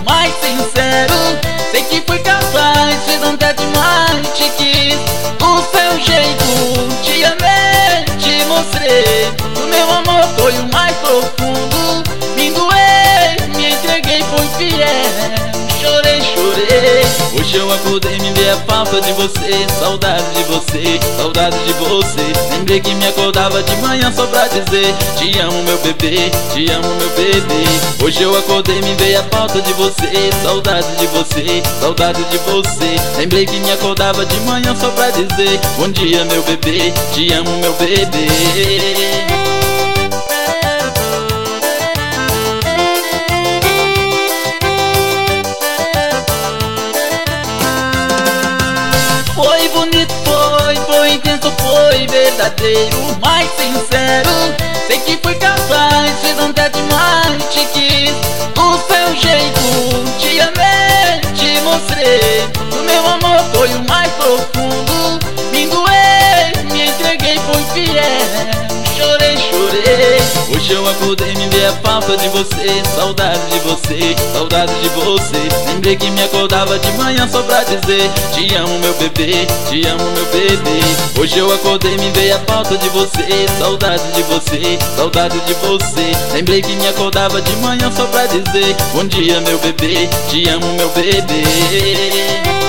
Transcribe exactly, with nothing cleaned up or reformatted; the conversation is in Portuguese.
mais sincero. Sei que fui capaz, fiz até demais, te quis. O seu jeito, te amei, te mostrei. O meu amor foi o mais profundo. Me doei, me entreguei, fui fiel. Chorei, chorei. Hoje eu acordei, me dei a falta de você. Saudade de você, saudade de você. Lembrei que me acordava de manhã só pra dizer: te amo, meu bebê, te amo, meu bebê. Hoje eu acordei, me veio a falta de você. Saudade de você, saudade de você. Lembrei que me acordava de manhã só pra dizer: bom dia, meu bebê, te amo, meu bebê. Foi bonito, foi, foi intenso, foi verdadeiro, mais sincero. Sei que fui capaz, fiz até demais, te quis. O seu jeito, te amei, te mostrei. O meu amor foi o mais profundo. Me doei, me entreguei, fui fiel. Chorei, chorei. Hoje eu acordei, me dei a falta de você. Saudade de você, saudade de você. Lembrei que me acordava de manhã só pra dizer: te amo, meu bebê, te amo, meu bebê. Hoje eu acordei, me veio a falta de você. Saudade de você, saudade de você. Lembrei que me acordava de manhã só pra dizer: bom dia, meu bebê, te amo, meu bebê.